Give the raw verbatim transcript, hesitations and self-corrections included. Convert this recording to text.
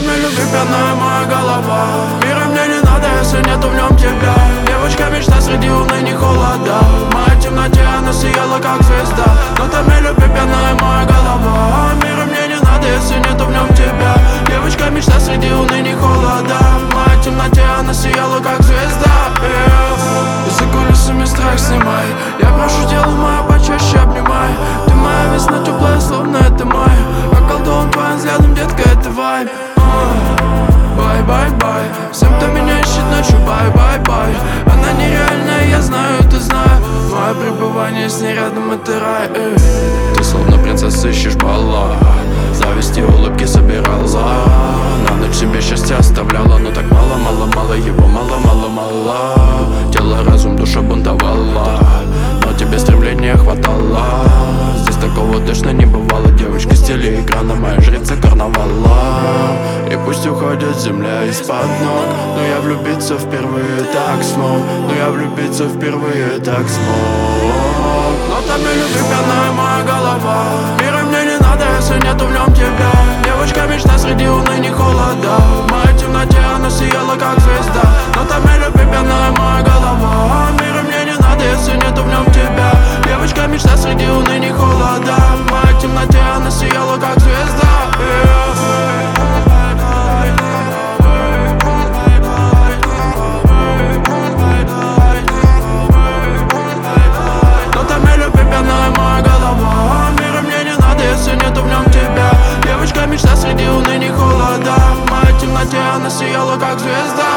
Нотами любви пьяная моя голова. Мира мне не надо, если нету в нем тебя. Девочка мечта среди уныний холода. В моей темноте она сияла как звезда. Нотами любви пьяная моя голова. Мира мне не надо, если нету в нем тебя. Девочка мечта среди уныний холода. В моей темноте она сияла как звезда. И за кулисами страх снимай. Я прошу, делай моя почаще обнимай. Ты моя весна теплая, словно это май. Околдован твоим взглядом, детка, это вайб. Бай-бай-бай. Всем, кто меня ищет ночью, бай-бай-бай. Она нереальная, я знаю, ты знаешь. Мое пребывание с ней рядом, это рай. Эй. Ты словно принцесса, ищешь бала. Зависти, улыбки собирала. На ночь себе счастье оставляла. Но так мало, мало, мало его, мало, мало, мало. Тело, разум, душа бунтовала. Но тебе стремления хватало. Здесь такого точно не бывало. Девочка с телеэкрана, моя жрица карнавала. И пусть уходит земля из-под ног, но я влюбиться впервые так смог. Но я влюбиться впервые так смог. Нотами любви пьяная моя голова. Мира мне не надо, если нету в нем тебя. Девочка мечта среди уныний холода. В моей темноте она сияла как звезда. Нотами любви пьяная моя голова. Мира мне не надо, если нету в нем тебя. Девочка мечта среди уныний холода. В моей темноте она сияла как звезда. Мечта среди уныний холода. В моей темноте она сияла как звезда.